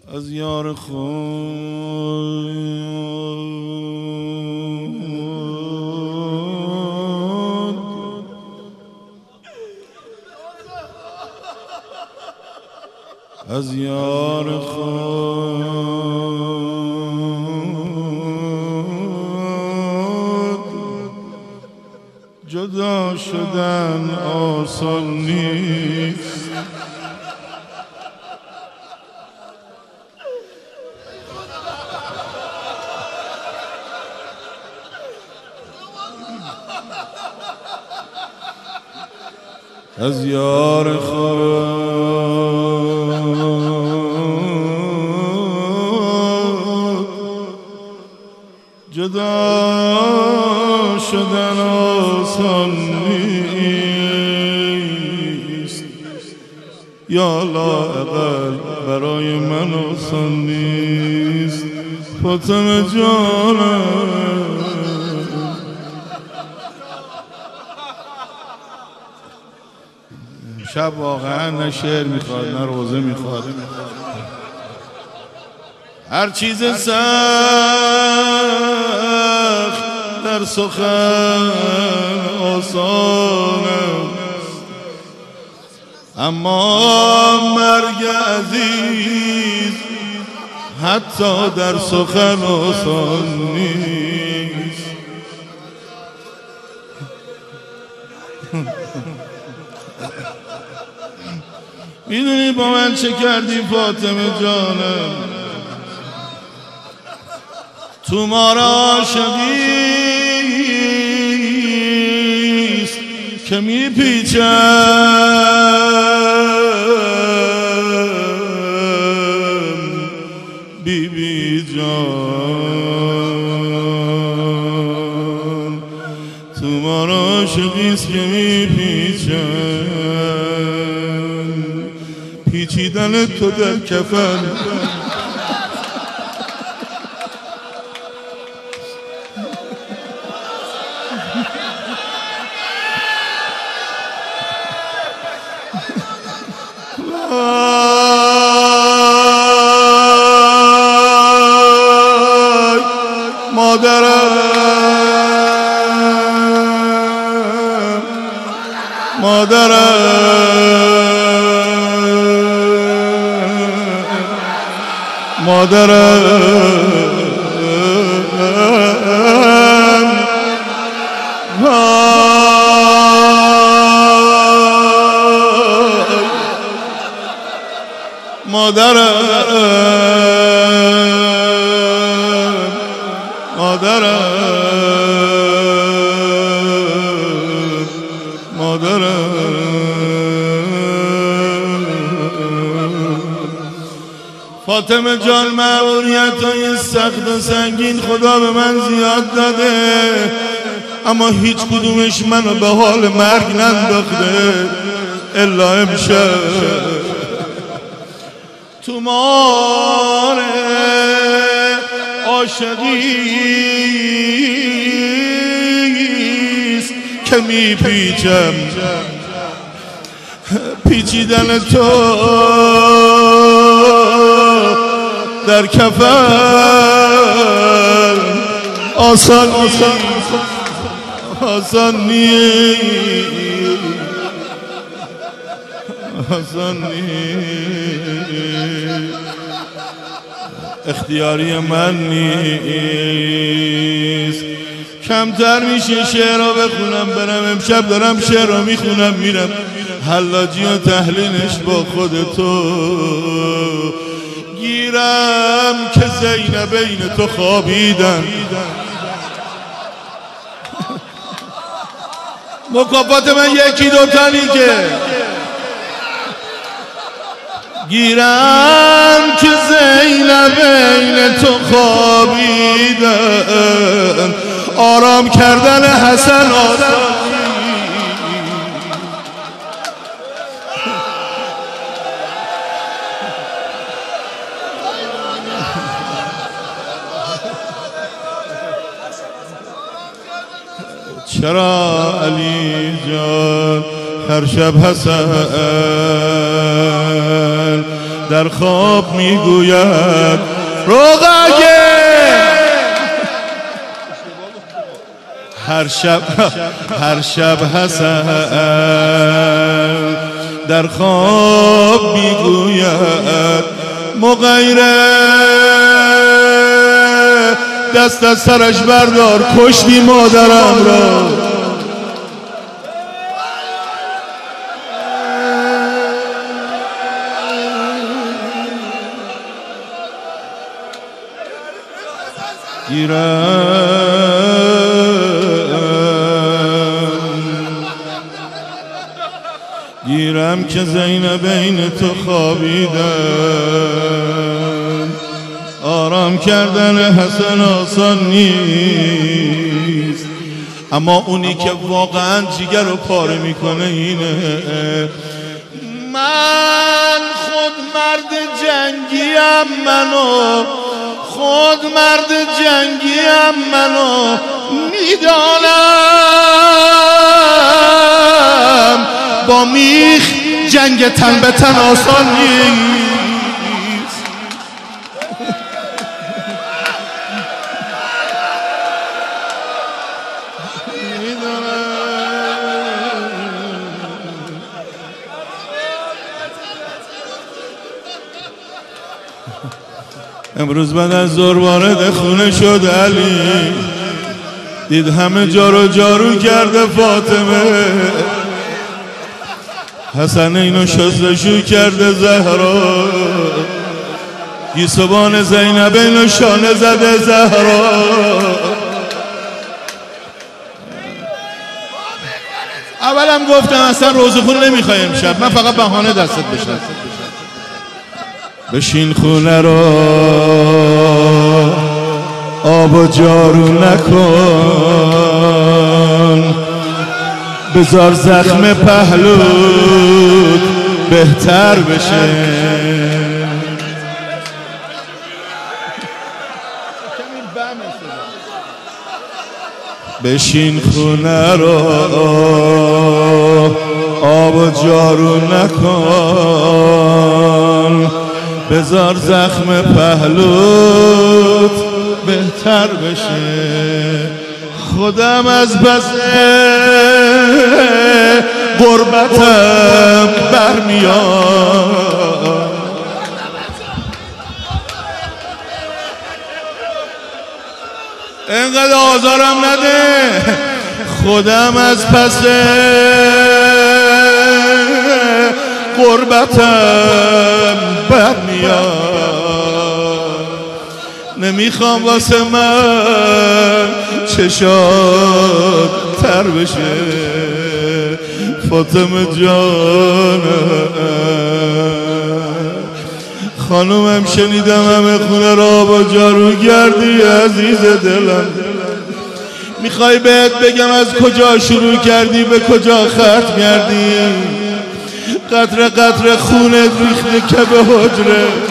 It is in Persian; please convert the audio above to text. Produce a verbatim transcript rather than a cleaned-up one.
از یار خود از یار خود جدا شدن آسان نیست. از یار خود جدا شدن آسان نیست. یا لااقل برای من آسان نیست. فاطمه جانم شب واقعا نه شعر میخواد نه روزه میخواد. هر چیز سخت در سخن آسان است، اما مرگ عزیز حتی در سخن آسان نیست. میدونی با من چه کردی فاطمه جانم؟ تو ما را عاشقیست که میپیچم بی بی جان. تو ما را عاشقیست که میپیچم پیچیدن تو در کفن. مادرم مادرم مادرم مادرم مادرم مادرم فاطمه جان مأموریت‌های سخت و سنگین خدا به من زیاد داده، اما هیچ کدومش منو به حال مرگ ننداخته الا امشب. تو مار عاشقیست که میپیچم پیچیدن تو در کفن آسان آسان آسان نیست آسان نیست. اختیاری من نیست. کمتر میشه شعر رو بخونم برم. امشب دارم شعر رو میخونم میرم حلاجی و تحلیلش با خودتو گیرم که زینبین تو خوابیدن. مکافات من یکی دوتانی که گیرم که زینبین تو خوابیدن. آرام کردن حسن آسان چرا علی جان هر شب حسن در خواب میگوید رقیه هر شب هر شب حسن در خواب میگوید مغیره دست از سرش بردار کشتی مادرم را گیرم گیرم که زینب بین تو خوابیدن آرام کردن حسن آسان نیست اما اونی که واقعا جیگر رو پاره میکنه اینه من خود مرد جنگیم منو خود مرد جنگیم منو میدانم با میخ جنگ تن به تن آسان نیست امروز بعد از ظهر وارد خونه شد علی دید همه جارو جارو کرده فاطمه حسن اینو شستشو کرده زهرا گیسوان زینب اینو شانه زده زهرا اولم گفتم اصلا روزخون نمیخوایم شب من فقط بهانه دستت بشم بشین خونه را آب و جارو نکن بذار زخم پهلوت بهتر بشه بشین خونه را آب و جارو نکن بذار زخم پهلوت بهتر بشه خودم از پس غربتم برمیاد اینقدر آزارم نده خودم از پس غربتم برمیاد نمیخوام واسه من چشات تر بشه فاطمه جانم خانومم شنیدم همه خونه را با جارو گردی عزیز دلم میخوای بهت بگم از کجا شروع کردی به کجا ختم کردی قطره قطره خونت ریخته که به حجره